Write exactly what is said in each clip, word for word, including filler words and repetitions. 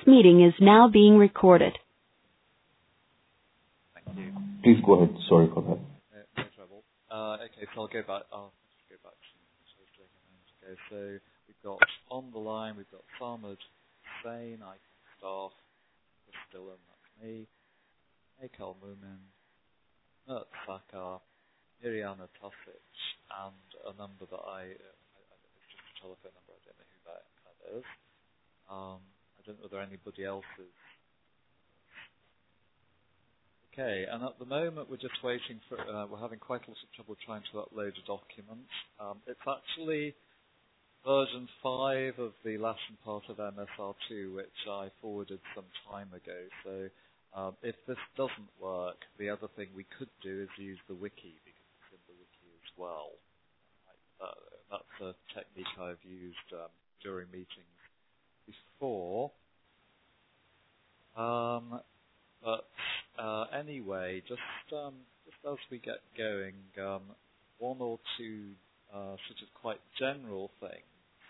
meeting is now being recorded. Thank you. Please go ahead. Sorry for that. No, no trouble. Uh, okay, so I'll go back. I'll just go back to what I was doing a moment ago. So we've got on the line, we've got Sarmad Hussain, I T staff, Chris Dillon, that's me, Ekal Mumin, Mert Sakar, Iriana Tosic, and a number that I, uh, I, I it's just a telephone number, I don't know who that, that is. Um, I don't know whether anybody else is. Okay, and at the moment we're just waiting for, uh, we're having quite a lot of trouble trying to upload a document. Um, it's actually version five of the Latin part of M S R two, which I forwarded some time ago. So um, if this doesn't work, the other thing we could do is use the wiki, because it's in the wiki as well. Uh, that's a technique I've used um, during meetings before. Um, but uh, anyway, just um, just as we get going, um, one or two uh, sort of quite general things.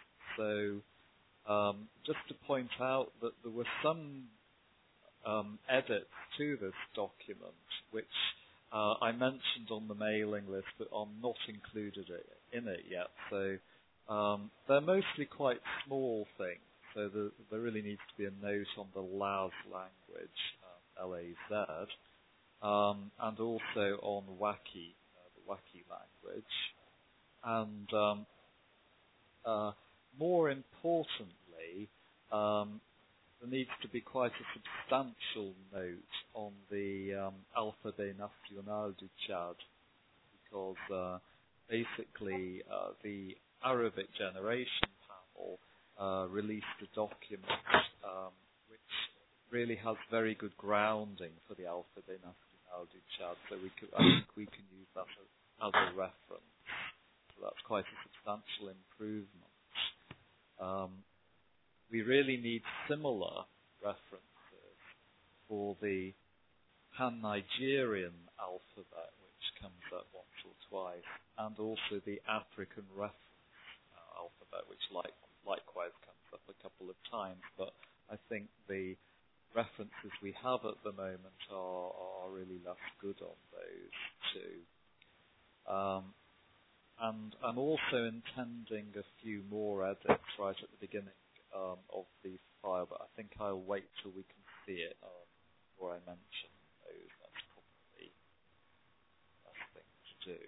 So um, just to point out that there were some um, edits to this document which uh, I mentioned on the mailing list but are not included in it yet. So um, they're mostly quite small things. So the, there really needs to be a note on the Laz language, um, L A Z, um, and also on Waki, uh, the Waki language. And um, uh, more importantly, um, there needs to be quite a substantial note on the um, Alphabet Nacional du Chad, because uh, basically uh, the Arabic Generation Panel uh, released a document um, which really has very good grounding for the Alphabet Nacional du Chad, so we could, I think we can use that as, as a reference. So that's quite a substantial improvement. Um, we really need similar references for the Pan-Nigerian alphabet, which comes up once or twice, and also the African reference uh, alphabet, which like, likewise comes up a couple of times. But I think the references we have at the moment are, are really less good on those two. Um, and I'm also intending a few more edits right at the beginning um, of the file, but I think I'll wait till we can see it um, before I mention those. That's probably the best thing to do.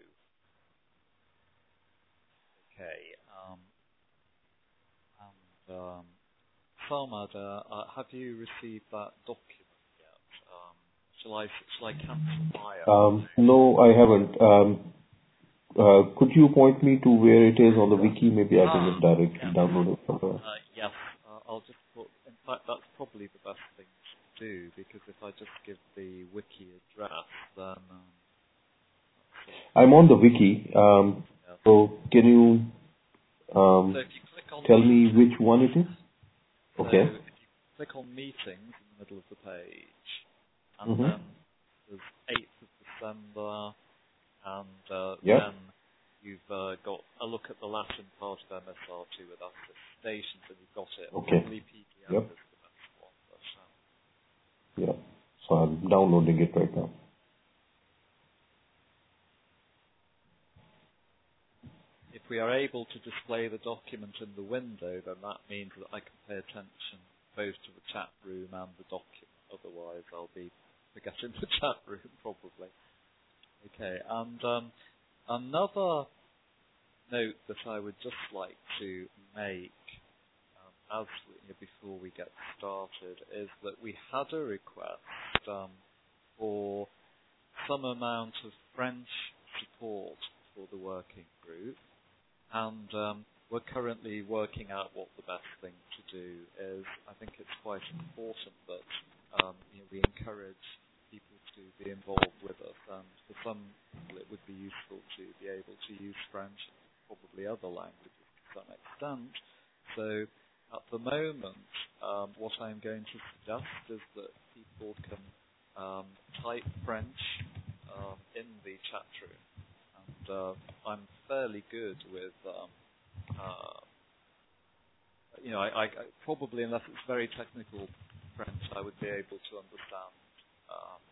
Okay. Um, and um, Sarmad, uh, uh, have you received that document yet? Um, shall I shall I cancel my? Um, no, I haven't. Um, uh, could you point me to where it is on the wiki? Maybe I can Ah, just directly yes. download it from there. Uh, yes, uh, I'll just put. In fact, that's probably the best thing to do, because if I just give the wiki address, then um, I'm on the wiki. Um, yes. so can you um, So if you click on tell me meetings, which one it is? so Okay. if you click on meetings in the middle of the page, and Mm-hmm. then there's eighth of December, and uh, Yep. then you've uh, got a look at the Latin part of M S R two with attestations, and you've got it. Okay. Probably P D F Yep. is the best one. But, um, Yeah. So I'm downloading it right now. if we are able to display the document in the window, then that means that I can pay attention both to the chat room and the document. Otherwise, I'll be forgetting the chat room probably. Okay, and um, another note that I would just like to make um, as we, before we get started is that we had a request um, for some amount of French support for the working group, and um, we're currently working out what the best thing to do is. I think it's quite important that um, you know, we encourage people to be involved with us, and for some people it would be useful to be able to use French and probably other languages to some extent. So at the moment, um, what I'm going to suggest is that people can um, type French um, in the chat room, and uh, I'm fairly good with um, uh, you know, I, I, probably, unless it's very technical French, I would be able to understand um,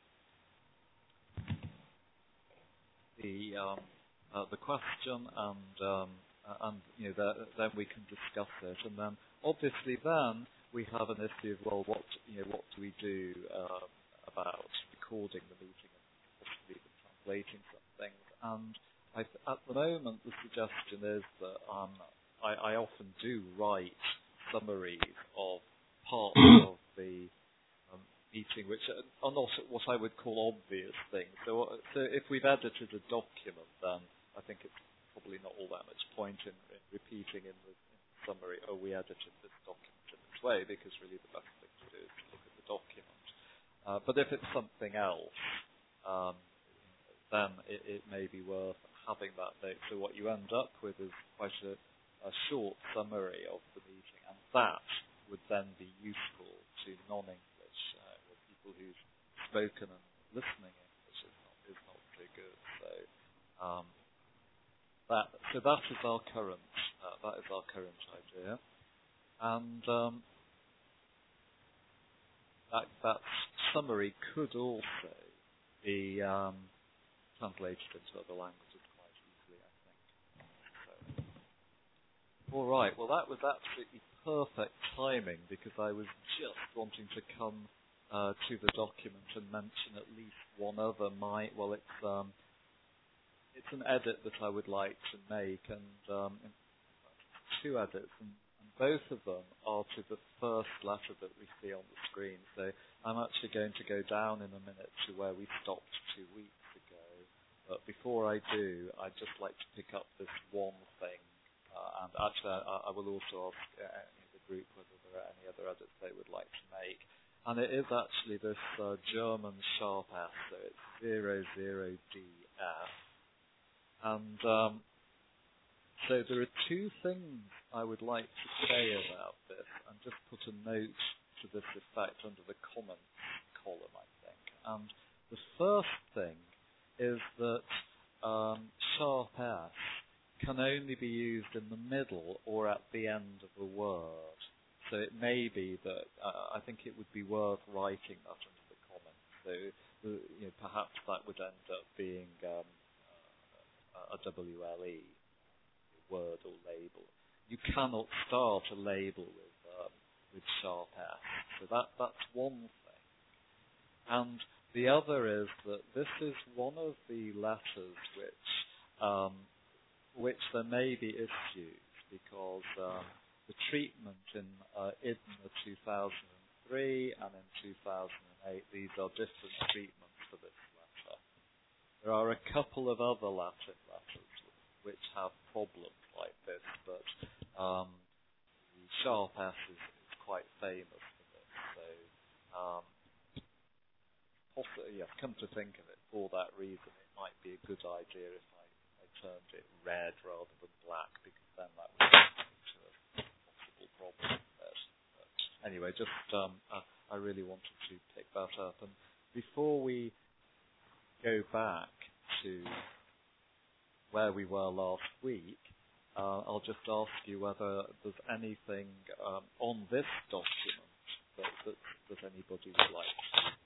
the um, uh, the question, and um, uh, and you know the, then we can discuss it, and then obviously then we have an issue of well, what you know what do we do uh, about recording the meeting and possibly even translating some things, and I, at the moment the suggestion is that um, I, I often do write summaries of parts of the um, meeting, which are, are not what I would call obvious things. So, so if we've edited a document, then I think it's probably not all that much point in, in repeating in the, in the summary, oh, we edited this document in this way, because really the best thing to do is to look at the document. Uh, but if it's something else, um, then it, it may be worth having that note. So what you end up with is quite a, a short summary of the meeting, and that would then be useful to non-English, uh, or people who've spoken and listening English is not, is not very good. So um, that so that is our current uh, that is our current idea, and um, that that summary could also be um, translated into other languages quite easily, I think. So, all right. Well, that was absolutely perfect timing, because I was just wanting to come uh, to the document and mention at least one other. My well, it's um, it's an edit that I would like to make, and um, two edits, and, and both of them are to the first letter that we see on the screen. So I'm actually going to go down in a minute to where we stopped two weeks ago. But before I do, I'd just like to pick up this one thing. Uh, and actually, I, I will also ask uh, the group whether there are any other edits they would like to make. And it is actually this uh, German sharp S, so it's zero zero D F. And um, so there are two things I would like to say about this, and just put a note to this effect under the comments column, I think. And the first thing is that um, sharp S can only be used in the middle or at the end of a word. So it may be that uh, I think it would be worth writing that under the comments. So uh, you know, perhaps that would end up being um, uh, a W L E, word or label. You cannot start a label with um, with sharp S. So that that's one thing. And the other is that this is one of the letters which um, which there may be issues, because um, the treatment in uh, I D N A two thousand three and in two thousand eight, these are different treatments for this letter. There are a couple of other Latin letters which have problems like this, but um, the sharp S is, is quite famous for this. So, um, possibly, yeah, come to think of it, for that reason, it might be a good idea if I turned it red rather than black, because then that would lead to a possible problem there. But anyway, just um, uh, I really wanted to pick that up. And before we go back to where we were last week, uh, I'll just ask you whether there's anything um, on this document that, that, that anybody would like to raise.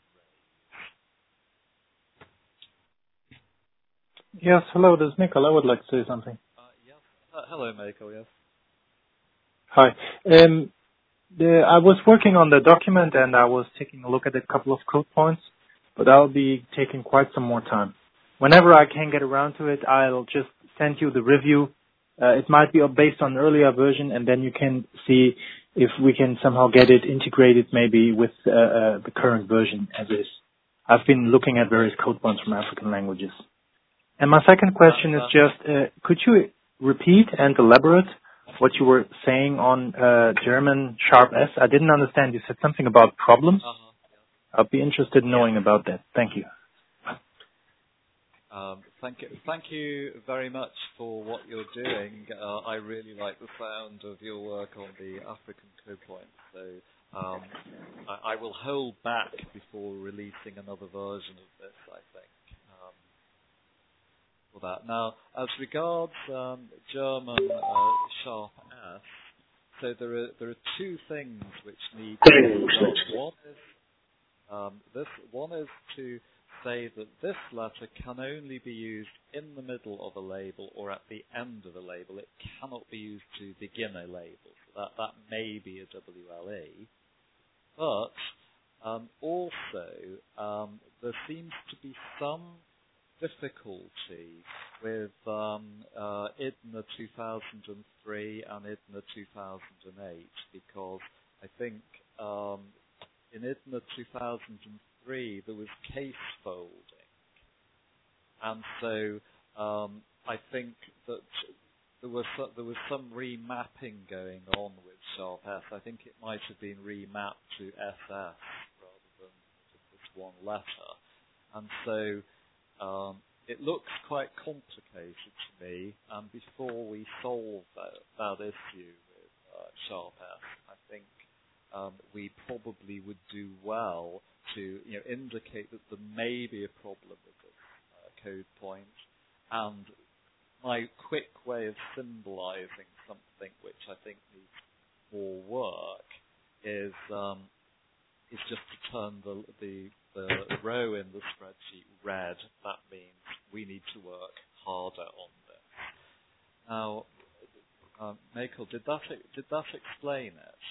Yes, hello, this is Mikkel. I would like to say something. Uh, yes. Uh, hello, Mikkel, yes. Hi. Um, the, I was working on the document and I was taking a look at a couple of code points, but I'll be taking quite some more time. Whenever I can get around to it, I'll just send you the review. Uh, it might be based on an earlier version, and then you can see if we can somehow get it integrated maybe with uh, uh, the current version as is. I've been looking at various code points from African languages. And my second question is just, uh, could you repeat and elaborate what you were saying on uh, German sharp S? I didn't understand. You said something about problems. Uh-huh. I'd be interested in knowing yeah. about that. Thank you. Um, thank you, thank you very much for what you're doing. Uh, I really like the sound of your work on the African code points. So um, I, I will hold back before releasing another version of this, I think, um, for that. Now, as regards um, German uh, sharp S, so there are there are two things which need to be done. One is um, this. One is to say that this letter can only be used in the middle of a label or at the end of a label. It cannot be used to begin a label. So that that may be a W L E, but um, also um, there seems to be some difficulty with um, uh, I D N A two thousand three and I D N A two thousand eight, because I think um, in I D N A two thousand three there was case folding, and so um, I think that there was so, there was some remapping going on with Sharp S. I think it might have been remapped to S S rather than this one letter, and so Um, it looks quite complicated to me, and before we solve that, that issue with uh, Sharp S, I think um, we probably would do well to you know, indicate that there may be a problem with this uh, code point, and my quick way of symbolizing something which I think needs more work is um, is just to turn the, the the row in the spreadsheet red. That means we need to work harder on this. Now, um, Michael, did that did that explain it?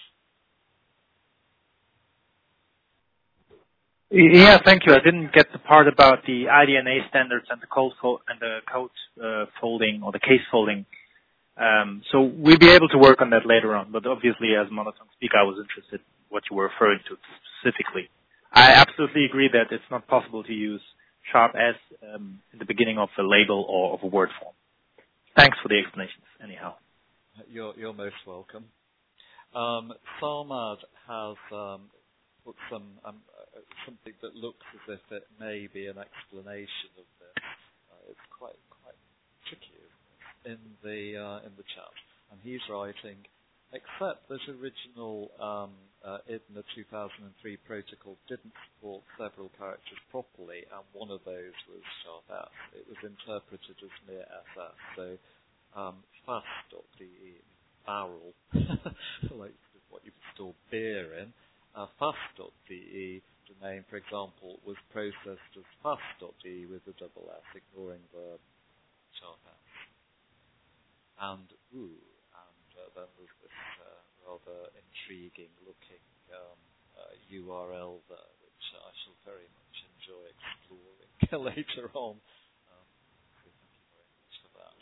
Yeah, thank you. I didn't get the part about the I D N A standards and the code fo- and the code uh, folding or the case folding. Um, so we'll be able to work on that later on. But obviously, as monotone speaker, I was interested in what you were referring to specifically. I absolutely agree that it's not possible to use Sharp S um, in the beginning of a label or of a word form. Thanks for the explanations, anyhow. You're, you're most welcome. Um, Sarmad has um, put some um, uh, something that looks as if it may be an explanation of this. Uh, it's quite quite tricky, isn't it, in the uh, in the chat, and he's writing. Except that original um, uh, I D N A two thousand three protocol didn't support several characters properly, and one of those was Sharp S. It was interpreted as mere S S. So um, fast.de, barrel, like what you would store beer in, uh, fast.de domain, for example, was processed as fast.de with a double S, ignoring the Sharp S. And, ooh, Uh, then there's this uh, rather intriguing-looking um, uh, U R L there, which I shall very much enjoy exploring later on. Um, so thank you very much for that.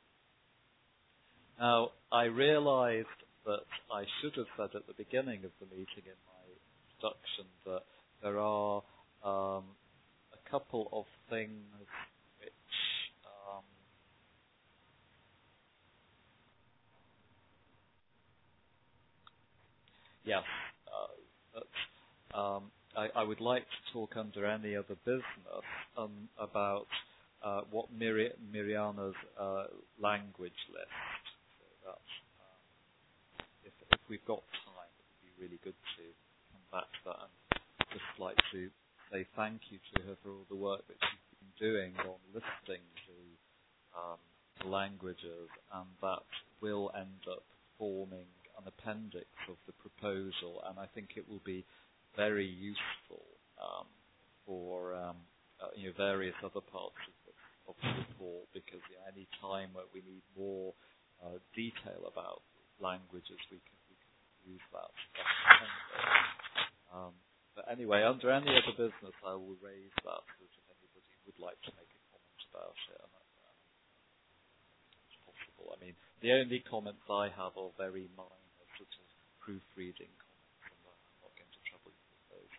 Now, I realized that I should have said at the beginning of the meeting in my introduction that there are um, a couple of things which um, Yes, uh, but um, I, I would like to talk under any other business um, about uh, what Miri- Miriana's uh, language list. So that, um, if, if we've got time, it would be really good to come back to that. And just like to say thank you to her for all the work that she's been doing on listing the, um, the languages, and that will end up forming an appendix of the proposal, and I think it will be very useful um, for um, uh, you know, various other parts of the, of the report, because yeah, any time where we need more uh, detail about languages, we can, we can use that. Um, but anyway, under any other business, I will raise that so if anybody would like to make a comment about it. And that, um, it's possible. I mean, the only comments I have are very minor, sort of proofreading comments, and I'm not going to trouble you with those.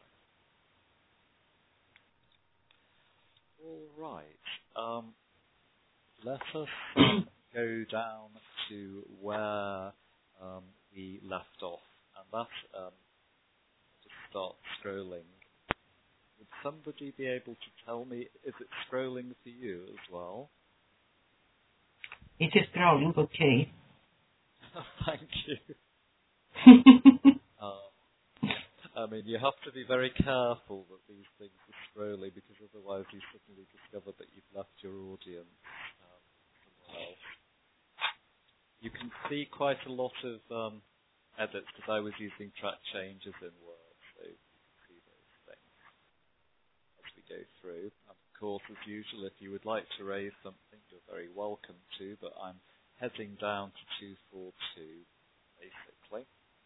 All right. Um, let us um, go down to where um, we left off, and that um, to start scrolling. Would somebody be able to tell me, is it scrolling for you as well? It is scrolling, okay. Thank you. um, I mean, you have to be very careful that these things are scrolling, because otherwise you suddenly discover that you've left your audience um, somewhere else. You can see quite a lot of um, edits because I was using track changes in Word, so you can see those things as we go through. And of course, as usual, if you would like to raise something, you're very welcome to, but I'm heading down to two forty-two, basically.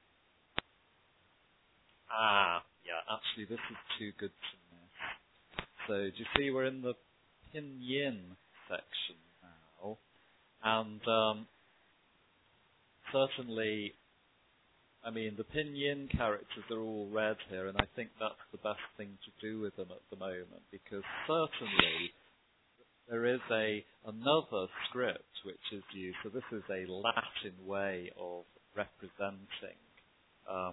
Ah, yeah, actually this is too good to miss. So do you see we're in the pinyin section now? And um, certainly, I mean, the pinyin characters are all red here, and I think that's the best thing to do with them at the moment, because certainly there is a another script which is used. So this is a Latin way of representing um,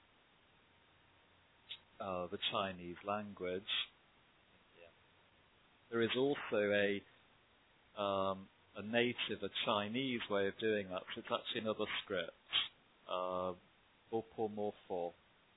uh, the Chinese language. Yeah. There is also a um, a native, a Chinese way of doing that. So it's actually another script. Uh, Bopomorpho.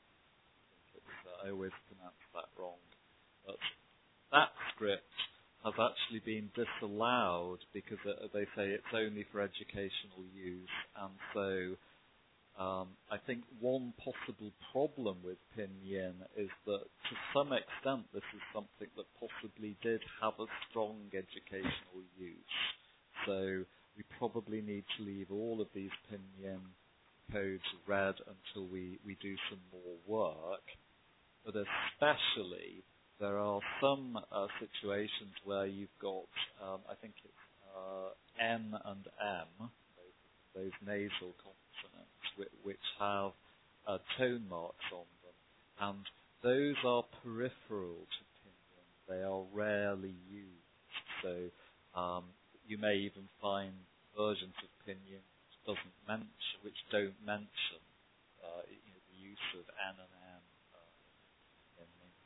I always pronounce that wrong. But that script has actually been disallowed because uh, they say it's only for educational use. And so um, I think one possible problem with pinyin is that to some extent this is something that possibly did have a strong educational use. So we probably need to leave all of these pinyin codes red until we, we do some more work. But especially, there are some uh, situations where you've got, um, I think it's uh, N and M, those, those nasal consonants, which, which have uh, tone marks on them. And those are peripheral to pinyin. They are rarely used. So um, you may even find versions of pinyin which doesn't mention, which don't mention uh, you know, the use of N and M. Uh, in, in.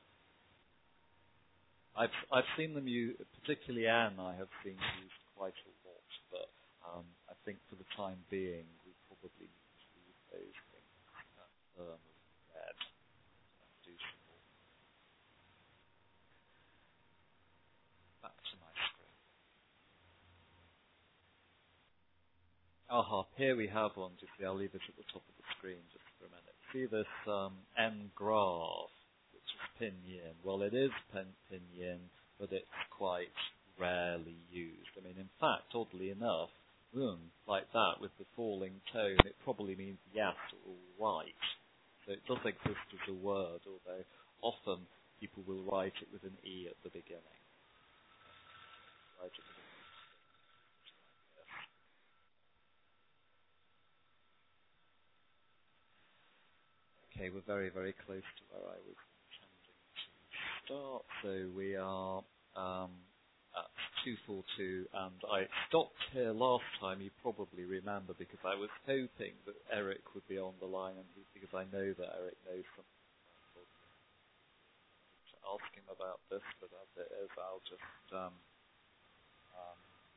I've I've seen them use, particularly N. I have seen used quite a lot, but um, I think for the time being we probably need to leave those things uh, um, red and do some more. Back to my script. Aha, here we have one. Just see, I'll leave it at the top of the screen just for a minute. See this um, N graph, which is pinyin. Well, it is pin- pinyin, but it's quite rarely used. I mean, in fact, oddly enough, um, like that with the falling tone, it probably means yes or right. So it does exist as a word, although often people will write it with an E at the beginning. Write it with an Okay, we're very, very close to where I was intending to start. So we are um, at two forty-two, and I stopped here last time, you probably remember, because I was hoping that Eric would be on the line, and he, because I know that Eric knows something. To ask him about this, but as it is, I'll just... Um, um,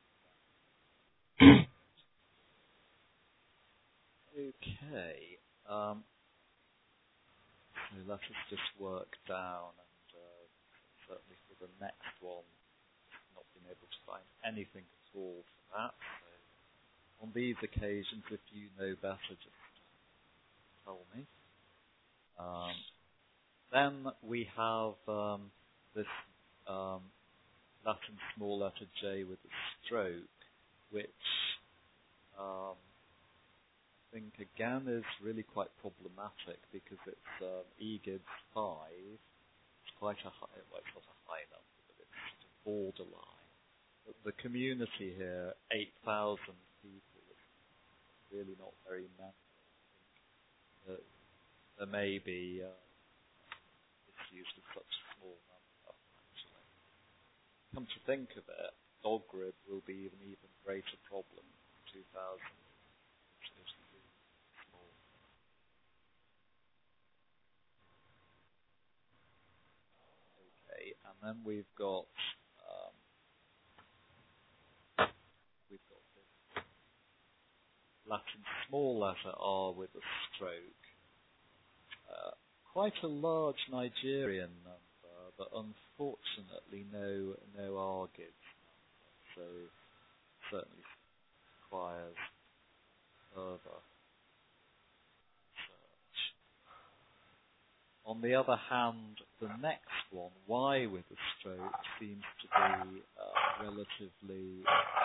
okay. Um, So let us just work down, and uh, certainly for the next one, not been able to find anything at all for that. So on these occasions, if you know better, just tell me. Um, then we have um, this um, Latin small letter J with a stroke, which um, I think again is really quite problematic because it's um, E G I D S five. It's quite a high, well, it's not a high number, but it's sort of borderline. But the community here, eight thousand people, is really not very many. I think uh, there may be uh, issues with such a small number, actually. Come to think of it, DogGrid will be an even greater problem in two thousand. And then we've got um, we've got this Latin small letter R with a stroke. Uh, quite a large Nigerian number, but unfortunately no no R G I D S number, so certainly requires further on the other hand, the next one, Y with a stroke, seems to be uh, relatively,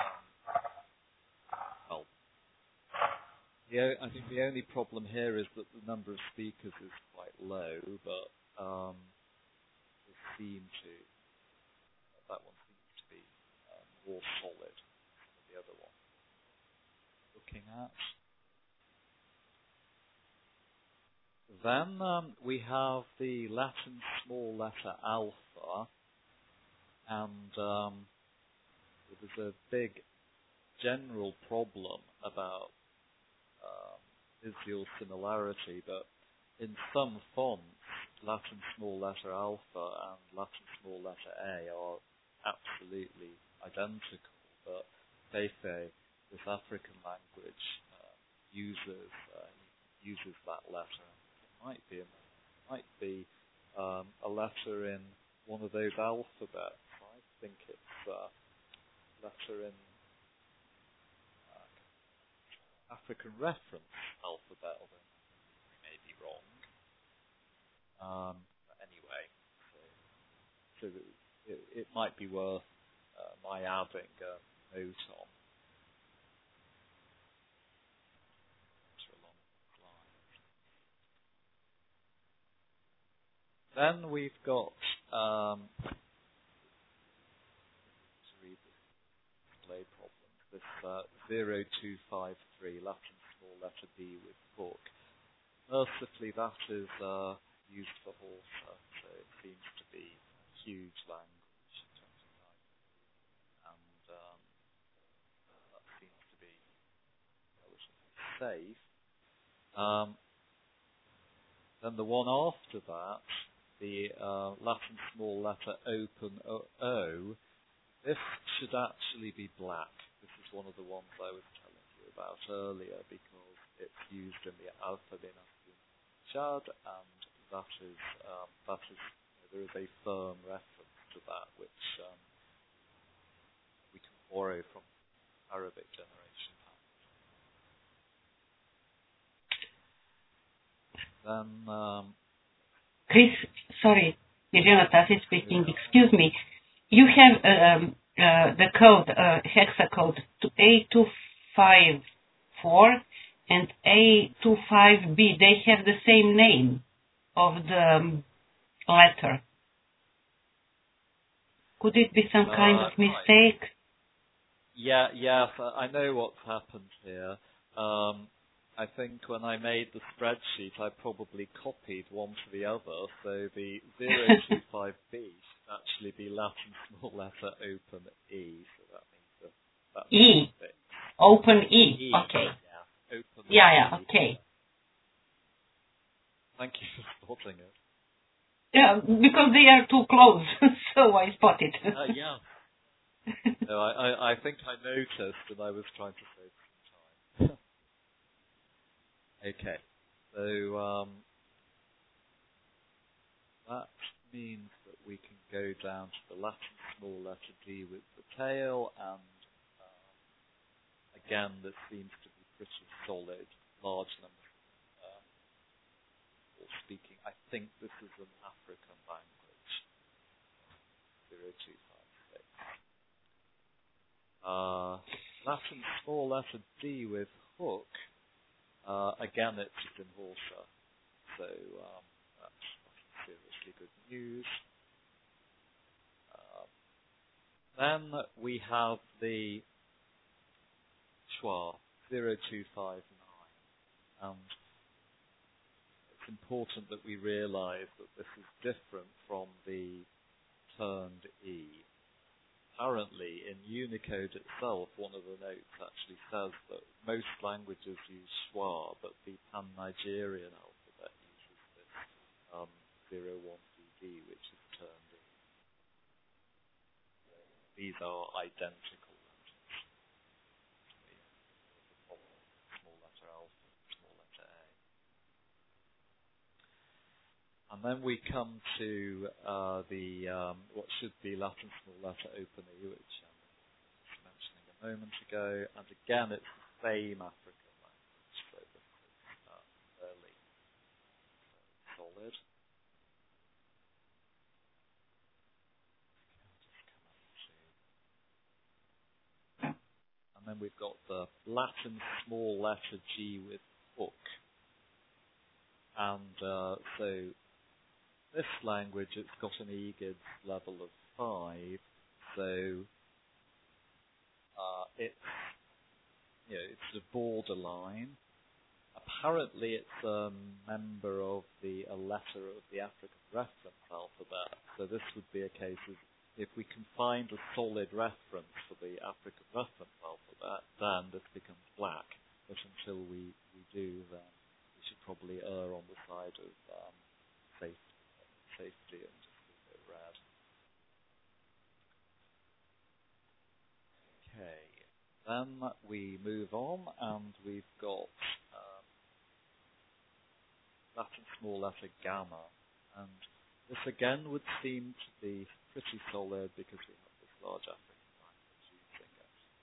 um, well, the o- I think the only problem here is that the number of speakers is quite low, but um, it seem to, that one seems to be uh, more solid than the other one. Looking at. Then um, we have the Latin small letter alpha, and um, there's a big general problem about um, visual similarity, but in some fonts, Latin small letter alpha and Latin small letter A are absolutely identical, but Fefe, this African language, uh, uses uh, uses that letter. Might be might be um, a letter in one of those alphabets. I think it's a letter in uh, African reference alphabet, although I may be wrong. Um, but anyway, so, so it, it might be worth uh, my adding a note on. Then we've got, um, to read the display problem, this uh, zero two five three, Latin small letter B with hook. Mercifully, that is uh, used for Horsa, so it seems to be a huge language in terms of type. And um, that seems to be relatively safe. Um, then the one after that, the uh, Latin small letter open O, o, this should actually be black. This is one of the ones I was telling you about earlier because it's used in the alphabet Chad, and that is um, that is you know, there is a firm reference to that which um, we can borrow from Arabic generation patterns. Then. Um, Chris, sorry, Irina Tassi speaking. Excuse me. You have um, uh, the code, uh, hexacode A two five four and A two five B. They have the same name of the um, letter. Could it be some uh, kind of mistake? Right. Yeah, yes, I know what's happened here. Um, I think when I made the spreadsheet, I probably copied one to the other. So the zero two five B should actually be Latin small letter open E. So that means that that's E. Open E. E. Okay. Yeah. Open Yeah, E. yeah. Okay. Thank you for spotting it. Yeah, because they are too close, so I spotted. Uh, yeah. No, I, I, I think I noticed, and I was trying to save some time. Okay, so um, that means that we can go down to the Latin small letter D with the tail, and um, again, this seems to be pretty solid, large number um, of speaking. I think this is an African language, zero two five six. Uh, Latin small letter D with hook. Uh, again, it's in Horsa, so um, that's, that's seriously good news. Uh, then we have the schwa, zero two five nine, and it's important that we realize that this is different from the turned E. Apparently, in Unicode itself, one of the notes actually says that most languages use schwa, but the Pan-Nigerian alphabet uses this um, zero one D D, which is turned in. These are identical letters. The problem, small letter alpha, small letter A. And then we come to uh, the um, what should be Latin small letter open E, which um, I was mentioning a moment ago. And again, it's the same African language, so this is uh, fairly solid. we've got the Latin small letter G with hook. And uh, so this language, it's got an eGIDS level of five, so uh, it's, you know, it's a borderline. Apparently it's a member of the a letter of the African reference alphabet, so this would be a case of if we can find a solid reference for the African reference alphabet, then this becomes black. But until we, we do, then we should probably err on the side of um, safety, safety and just leave it red. Okay, then we move on, and we've got um, Latin small letter gamma, and this again would seem to be pretty solid because we have this large African language using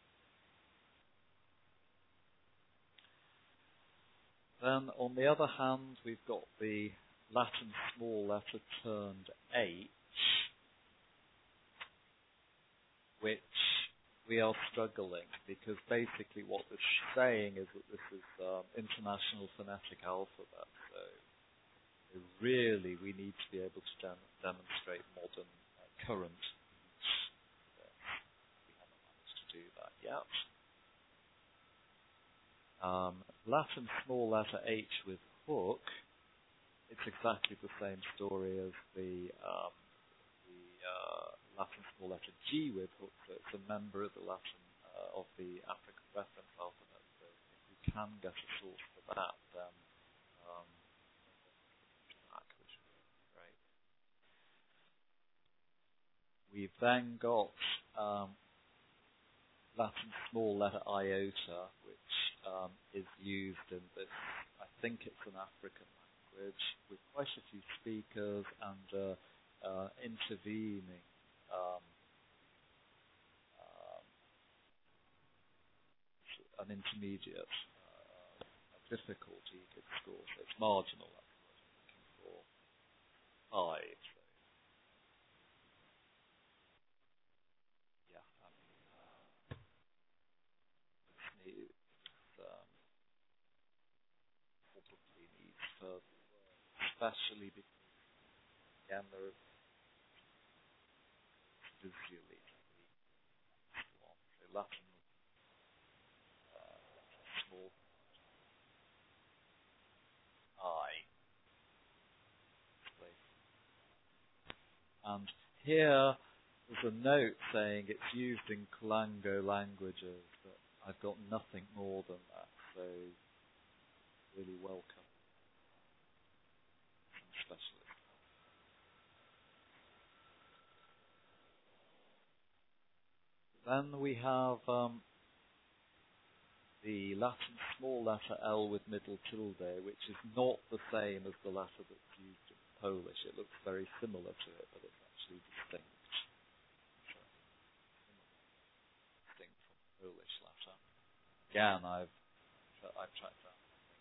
it. Then, on the other hand, we've got the Latin small letter turned H, which we are struggling because basically what this is saying is that this is um, International Phonetic Alphabet. So really, we need to be able to dem- demonstrate modern uh, current use. We haven't managed to do that yet. Um, Latin small letter H with hook, it's exactly the same story as the, um, the uh, Latin small letter G with hook, so it's a member of the Latin uh, of the African reference alphabet. So if we can get a source for that, then um, that which would be great. We've then got um, Latin small letter iota, which um, is used in this, I think it's an African language, with quite a few speakers and uh, uh, intervening um, um, an intermediate uh, difficult eGIDS score, so it's marginal, that's what I'm looking for, five. So, yeah, I mean, uh, it's, need, it's um, probably needs further work, especially because, again, there are visually one. So Latin uh, small I. And here there's a note saying it's used in Kalango languages, but I've got nothing more than that, so really welcome some specialists. Then we have um, the Latin small letter L with middle tilde, which is not the same as the letter that's used in Polish. It looks very similar to it, but it's actually distinct. So, distinct from the Polish letter. Again, I've I've tracked down.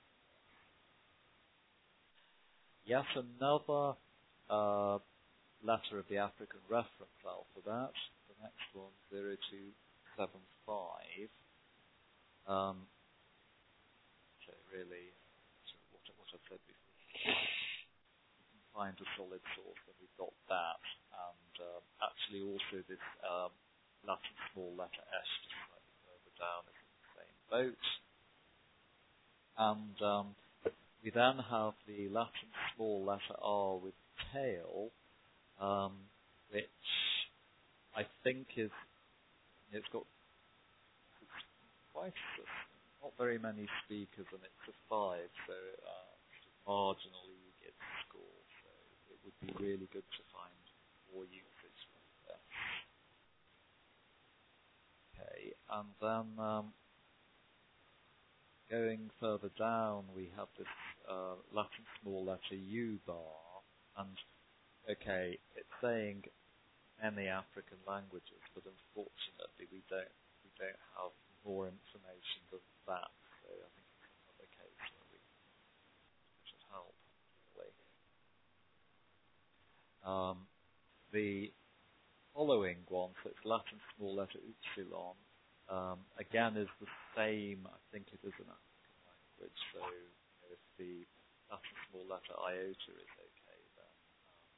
Yet another uh, letter of the African reference alphabet. The next one, zero two seven five. Um, so really, so what, what I've said before. You can find a solid source, and we've got that. And um, actually also this um, Latin small letter S just slightly further down is in the same boat. And um, we then have the Latin small letter R with tail, um, which I think is, it's got it's quite a, not very many speakers, and it's a five, so uh, marginal eGIDS score, so it would be really good to find more usage with this. Okay, and then um, going further down, we have this uh, Latin small letter U bar, and okay, it's saying any African languages, but unfortunately we don't we don't have more information than that. So I think it's another case where we should help. Really. Um, the following one, so it's Latin small letter upsilon, um, again is the same. I think it is an African language. So you know, if the Latin small letter iota is okay, then um,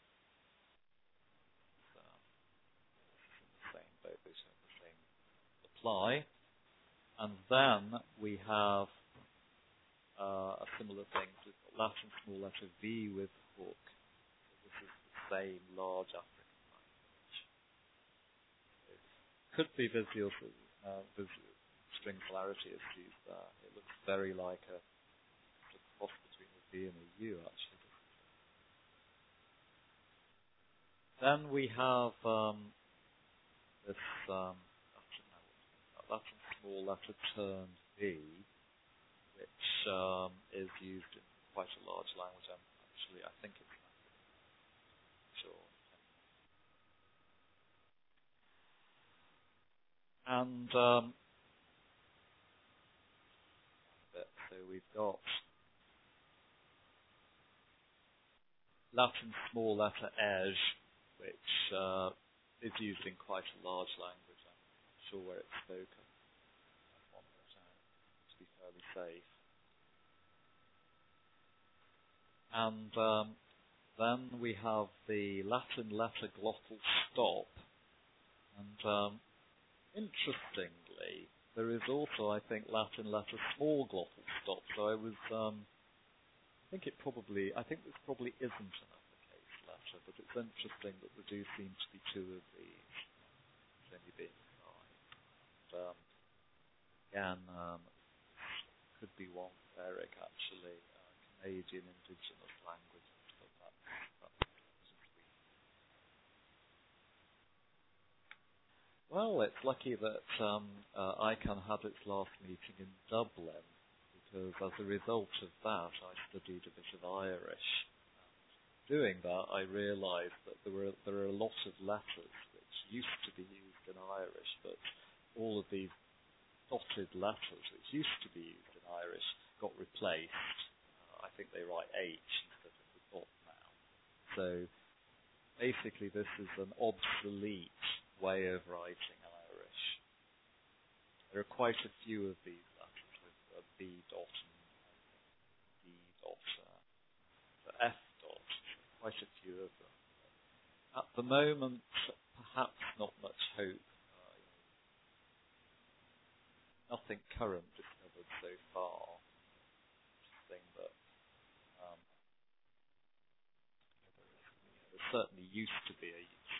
it's, um, it's in the same boat, so the same apply. And then we have uh, a similar thing. So we've got Latin small letter V with hook. So this is the same large African language. It could be visual, uh, visual string polarity is used there. It looks very like a, a cross between a V and a U, actually. Then we have um, this um, Latin, Latin small letter turned V, which um, is used in quite a large language. And actually, I think it's sure. And um, so we've got Latin small letter ej, which uh, is used in quite a large language. I'm not sure where it's spoken. One more time to be fairly safe. And um, then we have the Latin letter glottal stop. And um, interestingly, there is also, I think, Latin letter small glottal stop. So I was, um, I think it probably, I think this probably isn't an uppercase letter, but it's interesting that there do seem to be two of these, there's only being five. And, um, again, um, could be one for Eric, actually, uh, Canadian indigenous languages, but that's, that's well, it's lucky that um, uh, ICANN had its last meeting in Dublin, because as a result of that, I studied a bit of Irish. Doing that, I realised that there were there are a lot of letters which used to be used in Irish, but all of these dotted letters which used to be used in Irish got replaced. Uh, I think they write H instead of the dot now. So basically, this is an obsolete way of writing Irish. There are quite a few of these letters with uh, B dot and D dot, uh, F dot, quite a few of them. At the moment, perhaps not much hope. Uh, nothing current discovered so far. Interesting, but um, there certainly used to be a usage.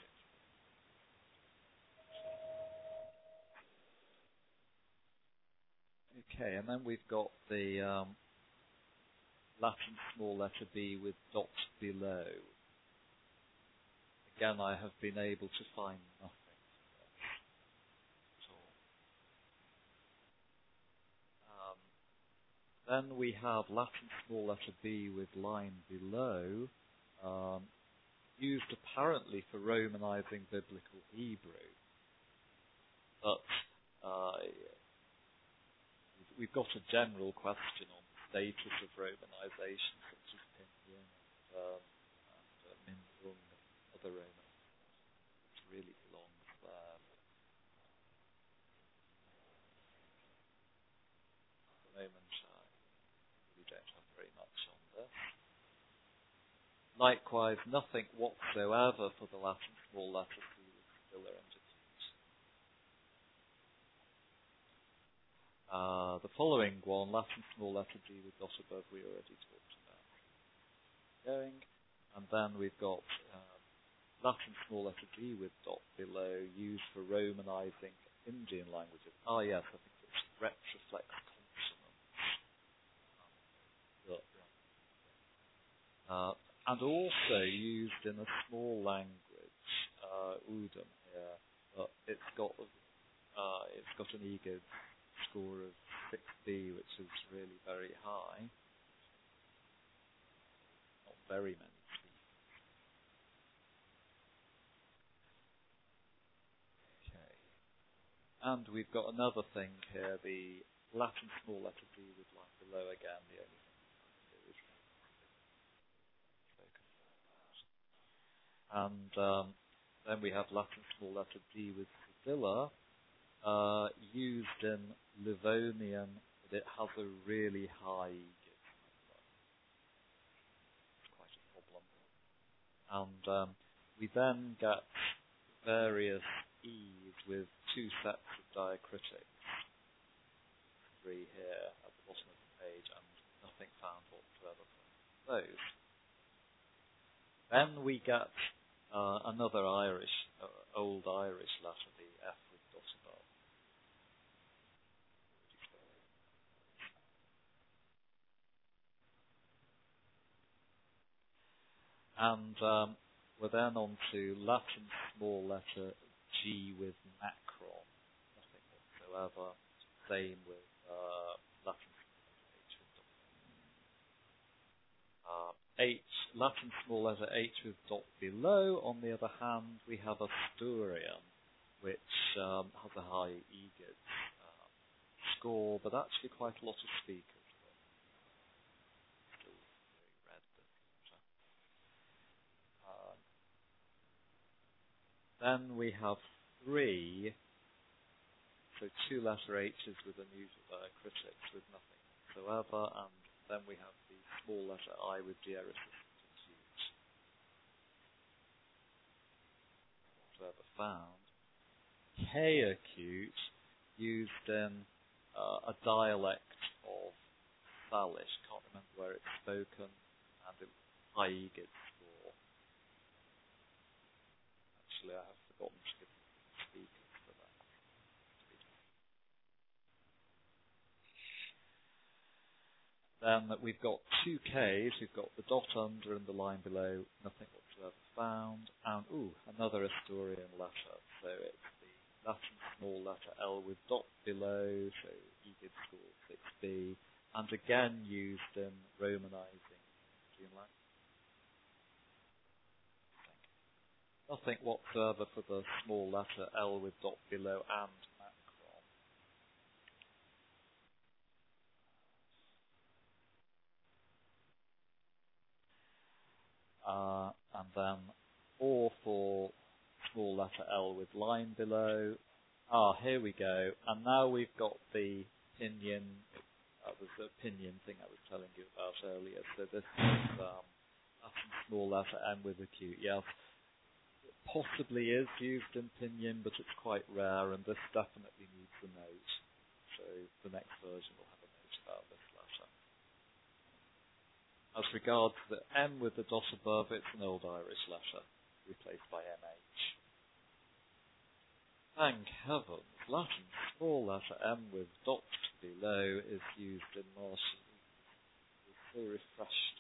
Okay, and then we've got the um, Latin small letter B with dot below. Again, I have been able to find nothing at all. Um, then we have Latin small letter B with line below, um, used apparently for Romanizing Biblical Hebrew. But uh, we've got a general question on the status of Romanization, such as Pinyin and, um, and uh, Minhung and other Roman. It really belongs there. At the moment, I really don't have very much on this. Likewise, nothing whatsoever for the Latin small letter C with filler entities. Uh, the following one, Latin small letter D with dot above, we already talked about. Going, and then we've got um, Latin small letter D with dot below, used for Romanizing Indian languages. Ah, yes, I think it's retroflex consonants. Um, uh, and also used in a small language, uh, Udum here, but it's got uh, it's got an E G I D score of six B, which is really very high. Not very many speakers. Okay. And we've got another thing here, the Latin small letter D with line below again, the only thing we can do is focus on that. And um, then we have Latin small letter D with Sevilla, uh, used in Livonian, but it has a really high Gibbs number. It's quite a problem. And um, we then get various E's with two sets of diacritics. Three here at the bottom of the page, and nothing found whatsoever from those. Then we get uh, another Irish, uh, old Irish letter, the F with dot above. And um, we're then on to Latin small letter G with macron, nothing whatsoever. Same with uh, Latin H with dot. Uh, H, Latin small letter H with dot below. On the other hand, we have Asturian, which um, has a high EGID uh, score, but actually quite a lot of speakers. Still very red, but, uh, then we have three, so two letter H's with unusual diacritics with nothing whatsoever, and then we have the small letter I with diaeresis acute. Whatsoever found. K acute used in uh, a dialect of Salish. Can't remember where it's spoken, and it was high EGID score. Actually, I have forgotten to give speakers for that. Then we've got two Ks, we've got the dot under and the line below, nothing whatsoever found. And, ooh, another Asturian letter. So it's the Latin small letter L with dot below, so EGID score six B. And again used in Romanizing Indian language. Nothing whatsoever for the small letter L with dot below and macron. Uh, and then or for small letter L with line below. Ah, here we go. And now we've got the pinion. That was the pinion thing I was telling you about earlier. So this is um, Latin small letter M with acute. Yes, it possibly is used in pinion, but it's quite rare, and this definitely needs a note. So the next version will have a note about this letter. As regards the M with the dot above, it's an Old Irish letter, replaced by M H. Thank heavens, Latin small letter M with dot below is used in Martian. It's so refreshed.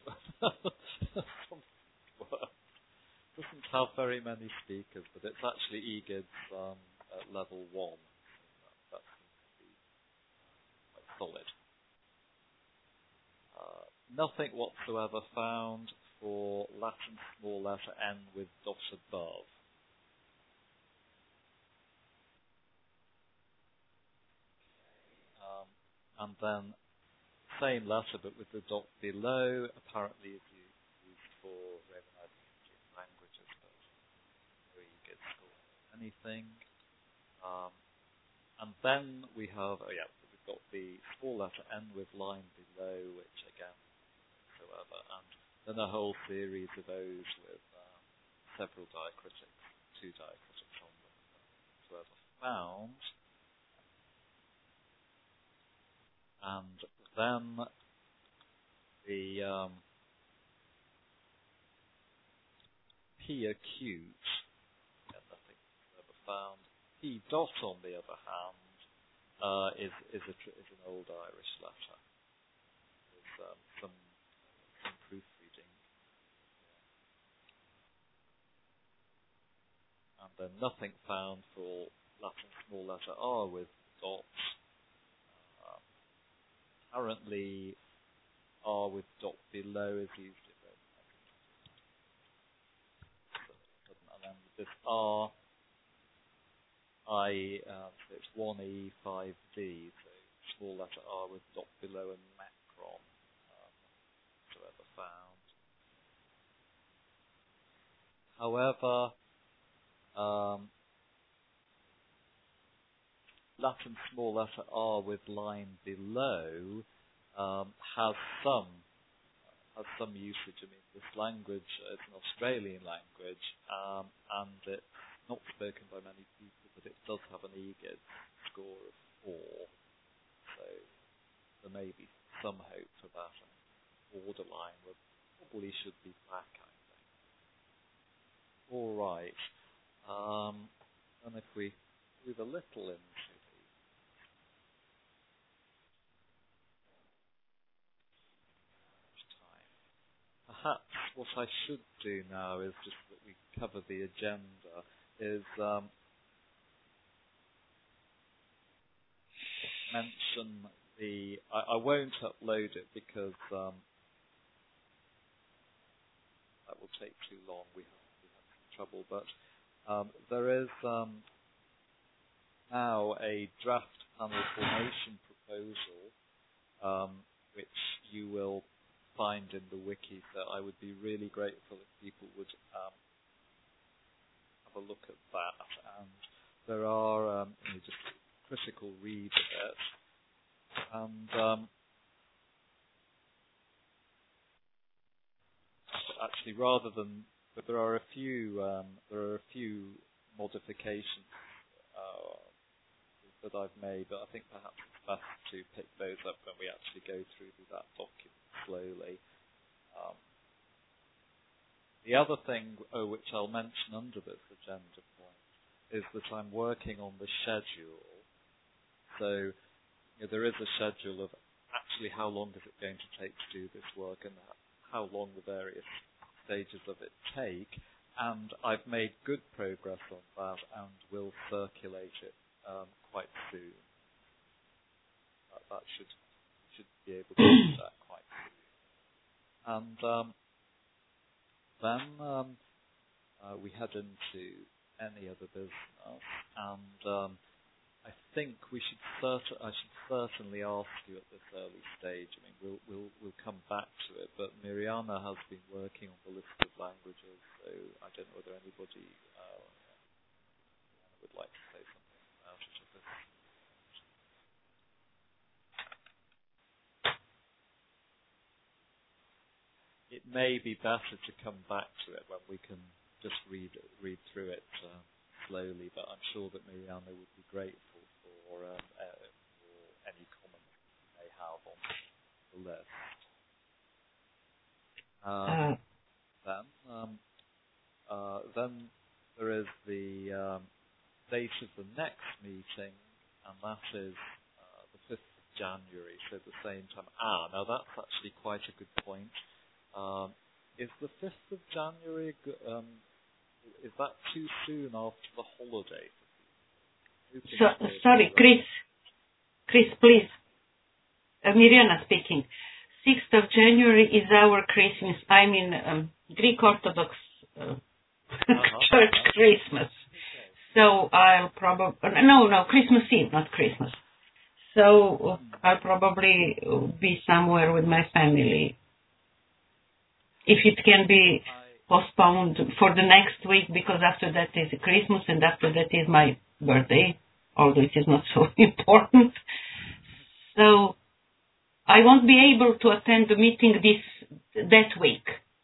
Doesn't have very many speakers, but it's actually EGID's um, at level one. That, that seems to be quite solid. Uh, nothing whatsoever found for Latin small letter N with dot above. Um, and then same letter but with the dot below, apparently is used for Romanizing Indian languages, but no EGID score anything. Um, and then we have, oh yeah, we've got the small letter N with line below, which again, whatsoever, and then a whole series of O's with um, several diacritics, two diacritics on them, whatsoever found. And then the um, P acute, yeah, nothing ever found. P dot, on the other hand, uh, is is a is an Old Irish letter. There's um, some some proofreading, and then nothing found for Latin small letter R with dots. Uh, Apparently, R with dot below is used in Roman. And then this R, I, uh, so it's one E, five D, so small letter R with dot below and macron, um, whatsoever found. However, um, Latin small letter r with line below um, has some has some usage. I mean, this language is an Australian language, um, and it's not spoken by many people, but it does have an E G I D score of four. So there may be some hope for that. And borderline would probably should be black, I think. All right. Um, and if we move a little into perhaps what I should do now is just that we cover the agenda is um, mention the I, I won't upload it because um, that will take too long. We have, we have some trouble, but um, there is um, now a draft panel formation proposal um, which you will find in the wiki, so I would be really grateful if people would um, have a look at that. And there are um, you know, just critical read of it, and um, actually, rather than, but there are a few um, there are a few modifications uh, that I've made, but I think perhaps it's best to pick those up when we actually go through that document slowly. Um, the other thing, oh, which I'll mention under this agenda point, is that I'm working on the schedule. So you know, there is a schedule of actually how long is it going to take to do this work and how long the various stages of it take. And I've made good progress on that and will circulate it um, quite soon. That, that should should be able to do that quite soon. And um, then um, uh, we head into any other business, and um, I think we should cert- I should certainly ask you at this early stage. I mean, we'll we'll we'll come back to it, but Mirjana has been working on the list of languages, so I don't know whether anybody uh, would like to say something about it at this. It may be better to come back to it when we can just read read through it uh, slowly, but I'm sure that Mirjana would be grateful for, um, uh, for any comments you may have on the list. Um, Uh, then, um, uh, then there is the um, date of the next meeting, and that is uh, the fifth of January, so the same time. Ah, now that's actually quite a good point. Um, is the fifth of January, um, is that too soon after the holiday? so, sorry, Chris. Chris, please. Uh, Mirjana speaking. sixth of January is our Christmas, I mean um, Greek Orthodox uh, uh-huh. Church uh-huh. Christmas. Okay. So I'll probably, no, no, Christmas Eve, not Christmas. So uh, I'll probably be somewhere with my family. If it can be postponed for the next week, because after that is Christmas and after that is my birthday, although it is not so important. So I won't be able to attend the meeting this that week.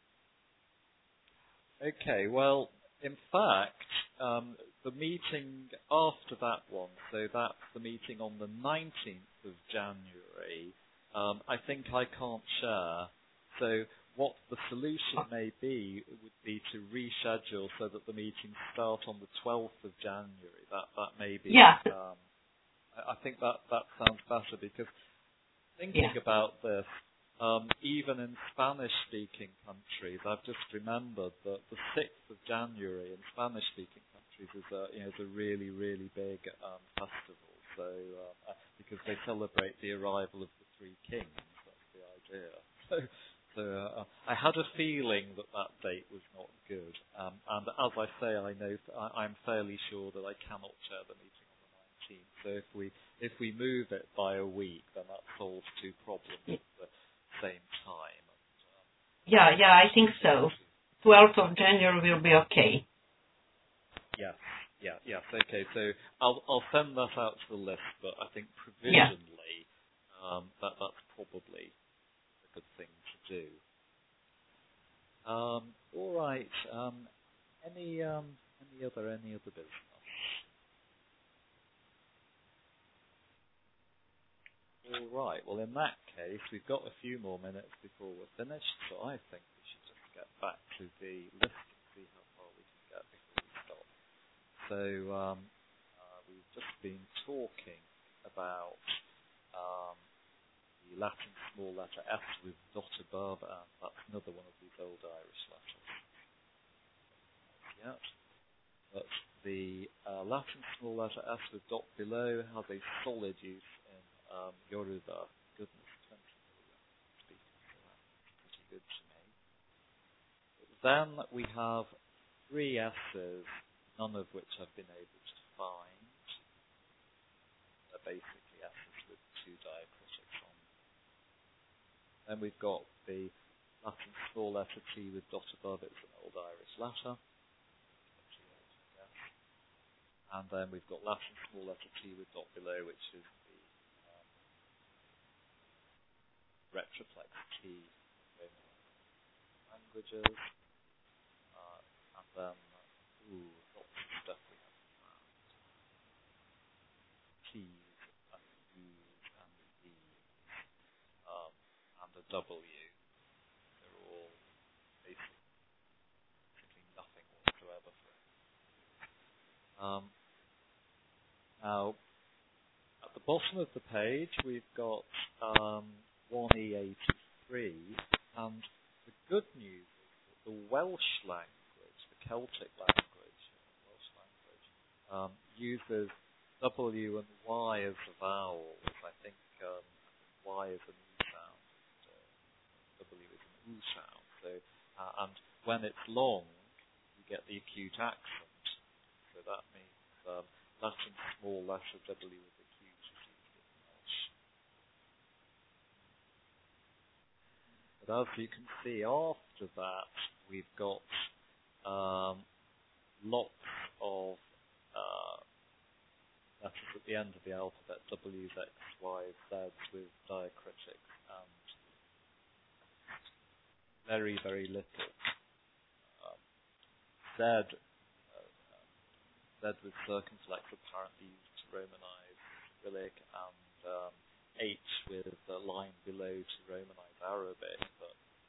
Okay, well, in fact, um, the meeting after that one, so that's the meeting on the nineteenth of January, um, I think I can't share. So what the solution may be would be to reschedule so that the meetings start on the twelfth of January. That that may be. Yeah. Um, I, I think that that sounds better, because thinking yeah. about this, um, even in Spanish-speaking countries, I've just remembered that the sixth of January in Spanish-speaking countries is a you know is a really really big um, festival. So uh, because they celebrate the arrival of the three kings, that's the idea. So. So uh, I had a feeling that that date was not good, um, and as I say, I know I, I'm fairly sure that I cannot chair the meeting on the nineteenth. So if we if we move it by a week, then that solves two problems at the same time. And, um, yeah, yeah, I think so. twelfth of January will be okay. Yes, Yeah, yes, okay. So I'll I'll send that out to the list, but I think provisionally yeah. um, that that's probably a good thing to do. Um, all right. Um, any um, any other any other business? All right. Well, in that case, we've got a few more minutes before we're finished, so I think we should just get back to the list and see how far we can get before we stop. So um, uh, we've just been talking about um, the Latin small letter S with dot above, and that's another one of these old Irish letters. Yet. But the uh, Latin small letter S with dot below has a solid use in um, Yoruba. Goodness, twenty million speakers, so that's pretty good to me. But then we have three S's, none of which I've been able to find. They're basically S's with two diacritics on. Then we've got the Latin small letter T with dot above. It's an old Irish letter. And then we've got Latin small letter T with dot below, which is the um, retroflex T in languages. Uh, and then, ooh, lots of stuff we have found. T's and U's and E's. Um, and a W. They're all basically nothing whatsoever for it. Um, Now, at the bottom of the page, we've got um, one E eighty-three, and the good news is that the Welsh language, the Celtic language, Welsh language, um, uses W and Y as vowels. I think um, Y is an E sound, and uh, W is an U sound. So, uh, and when it's long, you get the acute accent. So that means um, Latin small letter W with acute is used in Welsh. But as you can see, after that, we've got um, lots of uh, letters at the end of the alphabet, W's, X, Y's, Z's with diacritics, and very, very little. Um, Z Z with circumflex apparently used to Romanize Cyrillic, and um, H with the line below to Romanize Arabic, but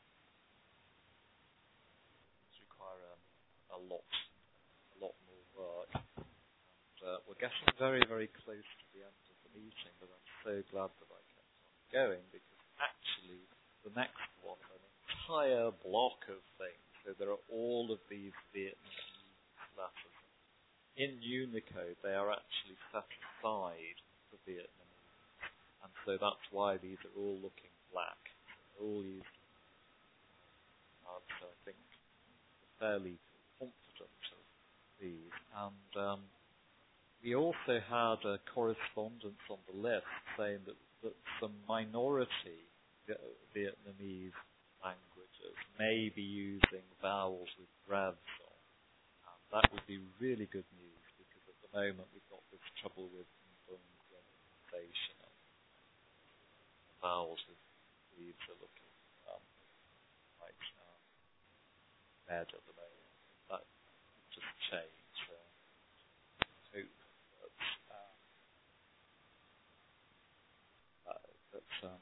it's require a, a lot, a lot more work. And uh, we're getting very, very close to the end of the meeting, but I'm so glad that I kept on going, because actually the next one, an entire block of things. So there are all of these Vietnamese letters. In Unicode, they are actually set aside for Vietnamese, and so that's why these are all looking black. They're all used. Uh, so I think we're fairly confident of these. And um, we also had a correspondence on the list saying that, that some minority Vietnamese languages may be using vowels with breaths on. That would be really good news, because at the moment we've got this trouble with pronunciation and vowels with leaves are looking um, quite um, bad at the moment. That would just change. Uh, hope that um, that, that um,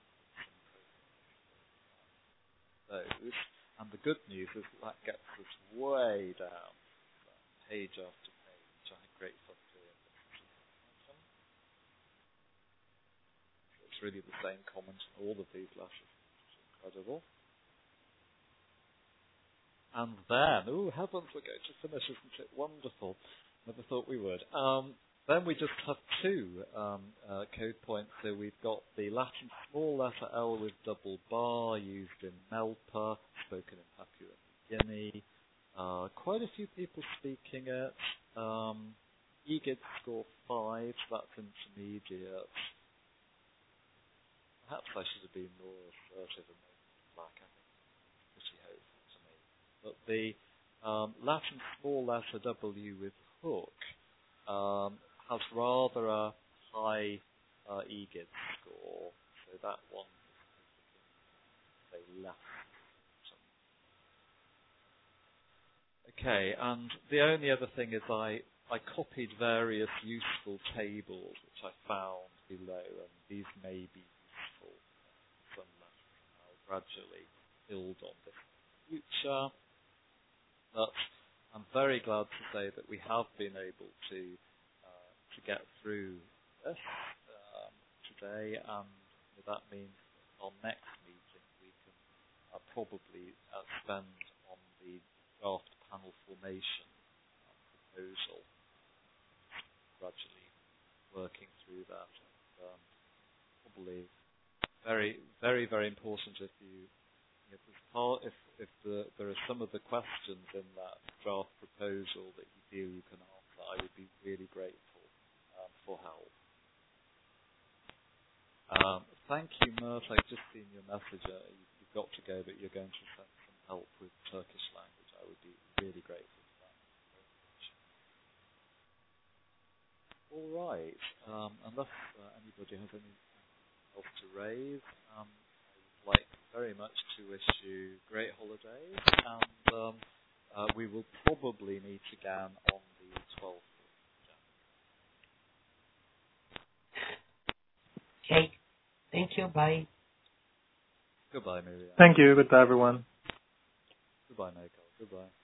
those. And the good news is that, that gets us way down. Page after page. I had great fun doing this. It's really the same comment on all of these letters. It's incredible. And then, oh heavens, we're going to finish, isn't it wonderful? Never thought we would. Um, then we just have two um, uh, code points. So we've got the Latin small letter L with double bar used in Melpa, spoken in Papua New Guinea. Uh, quite a few people speaking it. Um, E G I D score five, so that's intermediate. Perhaps I should have been more assertive and made it black. I think it's pretty hopeful to me. But the um, Latin small letter W with hook um, has rather a high uh, E G I D score, so that one is, say, less. Okay, and the only other thing is I, I copied various useful tables which I found below, and these may be useful for some lessons. I'll gradually build on this in the future. But I'm very glad to say that we have been able to uh, to get through this um, today, and that means our next meeting we can uh, probably uh, spend on the draft panel formation uh, proposal, gradually working through that. And, um, probably very, very, very important if you, if, part, if, if the, there are some of the questions in that draft proposal that you feel you can answer, I would be really grateful um, for help. Um, thank you, Mert. I've just seen your message. Uh, you, you've got to go, but you're going to send some help with Turkish language. I would be really grateful for that. All right. Um, unless uh, anybody has anything else to raise, um, I would like very much to wish you great holidays, and um, uh, we will probably meet again on the twelfth of January. Okay. Thank you. Bye. Goodbye, Miriam. Thank you. Goodbye, everyone. Goodbye, Michael. Goodbye.